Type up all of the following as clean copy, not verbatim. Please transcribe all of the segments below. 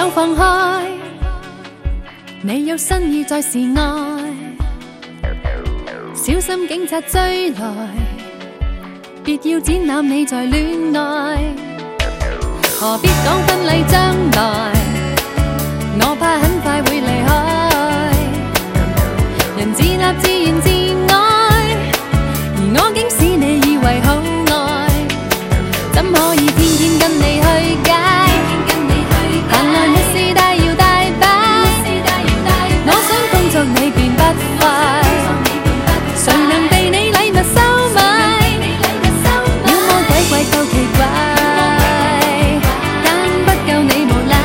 想放開，你有新意在示愛，小心警察追來，別要展覽你在戀愛，何必講婚禮將來，我怕很快會離開，人自立自然自愛，而我竟使你以為好愛，怎可以天天跟你去街？閒來沒事大搖大擺，我想工作你便不快，誰能被你禮物收買？妖魔鬼怪夠奇怪，但不夠你無賴。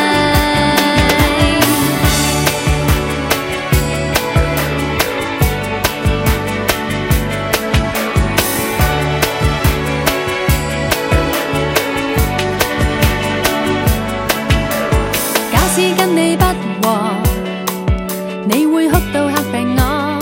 假使跟你不和，你會哭到嚇病我。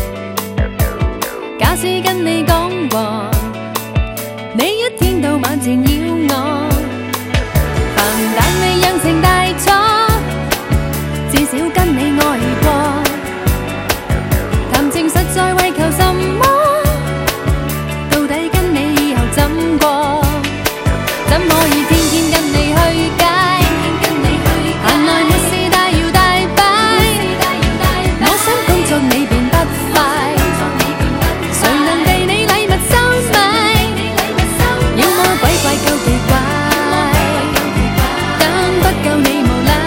假使跟你講和，你一天到晚纏繞我。煩但未釀成大錯，至少跟你愛過。談情實在為求什麼？到底跟你以後怎過？怎可以天天跟你去街？閒來沒事大搖大擺，我想工作你便不快，誰能被你禮物收買？妖魔鬼怪夠奇怪，但不夠你無賴。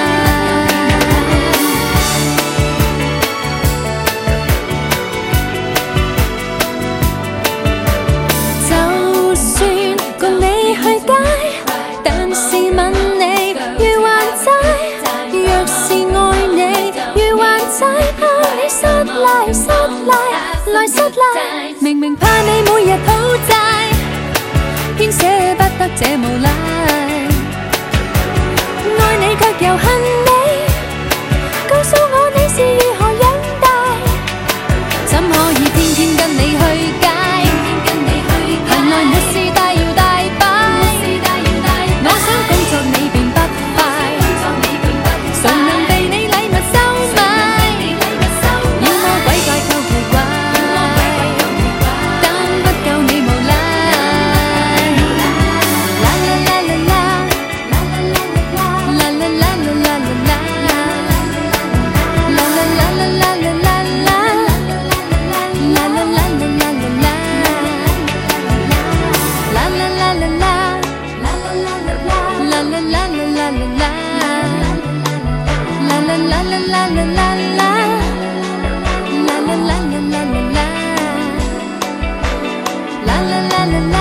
就算共你去街，但是吻你如還債，若是愛你如還債，怕你失禮失禮來失禮，明明怕你每日討債，偏捨不得這無賴，愛你卻又恨你，告訴我你是如何養大，怎可以天天跟你去街？閒來沒事大搖大擺，我想工作你便不快，誰能被你禮物收買？妖魔鬼怪夠奇怪，但不夠你無賴。啦啦啦啦啦，啦啦啦啦啦，啦啦啦啦啦啦，啦啦啦啦啦啦啦，啦啦啦啦啦啦。La la la la la, la la la la la, la la la la la la, la la la la la la la, la la la la la la, la la la la.